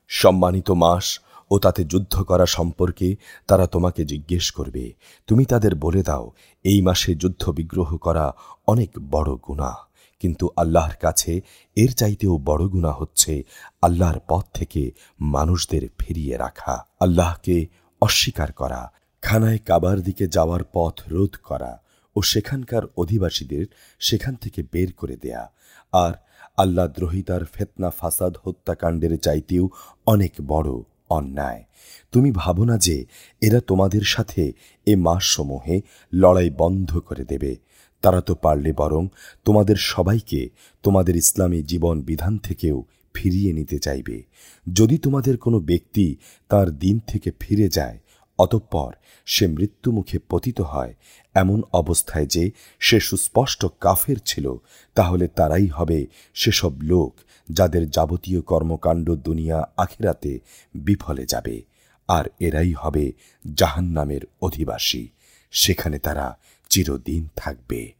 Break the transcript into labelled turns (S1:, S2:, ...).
S1: সম্মানিত মাস ও তাতে যুদ্ধ করা সম্পর্কে তারা তোমাকে জিজ্ঞেস করবে। তুমি তাদের বলে দাও, এই মাসে যুদ্ধ বিগ্রহ করা অনেক বড় গুনাহ, কিন্তু আল্লাহর কাছে এর চাইতেও বড় গুনাহ হচ্ছে আল্লাহর পথ থেকে মানুষদের ফিরিয়ে রাখা, আল্লাহকে অস্বীকার করা, খানায় কাবার দিকে যাওয়ার পথ রোধ করা ও সেখানকার অধিবাসীদের সেখান থেকে বের করে দেয়া, আর আল্লাহ দ্রোহিতার ফিতনা ফাসাদ হত্যাকাণ্ডের চাইতেও অনেক বড় অন্যায়। তুমি ভাবো না যে এরা তোমাদের সাথে এ মাসসমূহে লড়াই বন্ধ করে দেবে? তারা তো পারলে বরং তোমাদের সবাইকে তোমাদের ইসলামী জীবন বিধান থেকেও ফিরিয়ে নিতে চাইবে। যদি তোমাদের কোনো ব্যক্তি তার দিন থেকে ফিরে যায়, অতঃপর সে মৃত্যুমুখে পতিত হয়, এমন অবস্থায় যে সে সুস্পষ্ট কাফের ছিল, তাহলে তারাই হবে সেসব লোক যাদের যাবতীয় কর্মকাণ্ড দুনিয়া আখিরাতে বিফলে যাবে, আর এরাই হবে জাহান্নামের অধিবাসী। সেখানে তারা চিরদিন থাকবে।